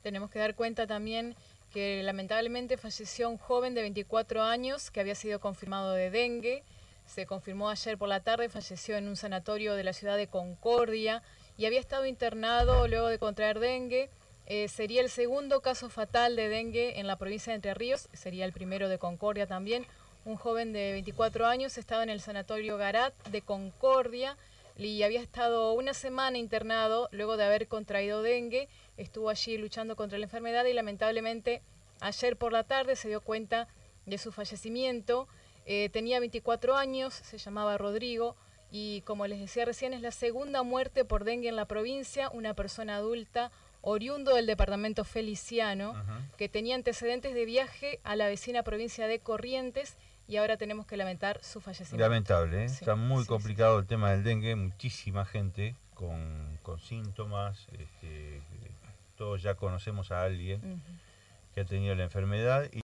Tenemos que dar cuenta también que lamentablemente falleció un joven de 24 años que había sido confirmado de dengue. Se confirmó ayer por la tarde, falleció en un sanatorio de la ciudad de Concordia y había estado internado luego de contraer dengue. Sería el segundo caso fatal de dengue en la provincia de Entre Ríos, sería el primero de Concordia también. Un joven de 24 años estaba en el sanatorio Garat de Concordia y había estado una semana internado luego de haber contraído dengue. Estuvo allí luchando contra la enfermedad y lamentablemente ayer por la tarde se dio cuenta de su fallecimiento. Tenía 24 años, se llamaba Rodrigo y como les decía recién es la segunda muerte por dengue en la provincia, una persona adulta oriundo del departamento Feliciano, que tenía antecedentes de viaje a la vecina provincia de Corrientes y ahora tenemos que lamentar su fallecimiento. Lamentable, ¿eh? Sí, Está muy sí, complicado el tema del dengue, muchísima gente con síntomas, todos ya conocemos a alguien que ha tenido la enfermedad.